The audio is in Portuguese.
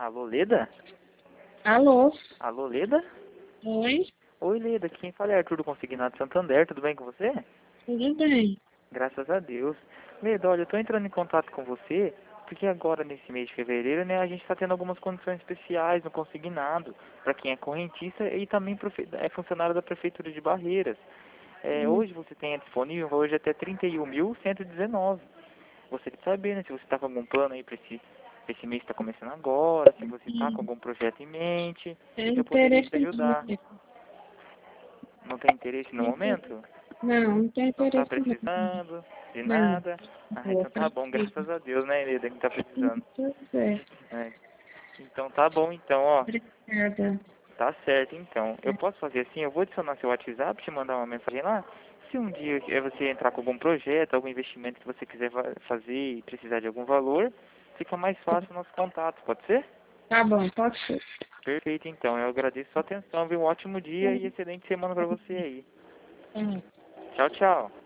Alô, Leda? Alô? Alô, Leda? Oi? Oi, Leda, quem fala é Arthur do Consignado Santander, tudo bem com você? Tudo bem? Graças a Deus. Leda, olha, eu tô entrando em contato com você, porque agora nesse mês de fevereiro, né, a gente tá tendo algumas condições especiais no Consignado, para quem é correntista e também é funcionário da Prefeitura de Barreiras. Hoje você tem disponível, hoje até 31.119. Gostaria de saber, né, se você está com algum plano aí para esse mês que está começando agora, se você está com algum projeto em mente, Tem eu poderia interesse te ajudar. não. Não tem interesse no momento? Não tem Não está interesse não. precisando de Não. nada? Ah, Eu então tá bom, preciso. graças a Deus, né, Leda, que tá precisando. Pois é. É. Então tá bom, então, ó, Obrigada. tá certo, então. Eu posso fazer assim, eu vou adicionar seu WhatsApp, te mandar uma mensagem lá. Se um dia você entrar com algum projeto, algum investimento que você quiser fazer e precisar de algum valor, fica mais fácil o nosso contato, pode ser? Tá bom, pode ser. Perfeito, então. Eu agradeço a sua atenção, viu? Um ótimo dia e excelente semana pra você aí. Hum. Tchau, tchau.